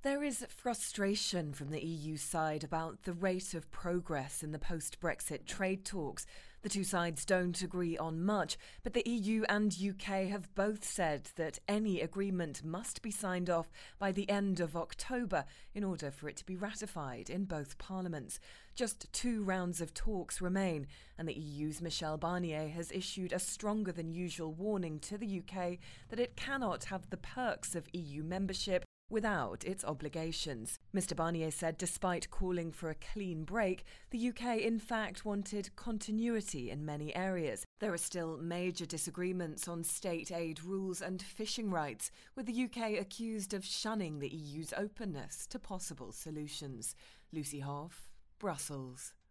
There is frustration from the EU side about the rate of progress in the post-Brexit trade talks. The two sides don't agree on much, but the EU and UK have both said that any agreement must be signed off by the end of October in order for it to be ratified in both parliaments. Just 2 rounds of talks remain, and the EU's Michel Barnier has issued a stronger than usual warning to the UK that it cannot have the perks of EU membership without its obligations. Mr Barnier said despite calling for a clean break, the UK in fact wanted continuity in many areas. There are still major disagreements on state aid rules and fishing rights, with the UK accused of shunning the EU's openness to possible solutions. Lucy Hough, Brussels.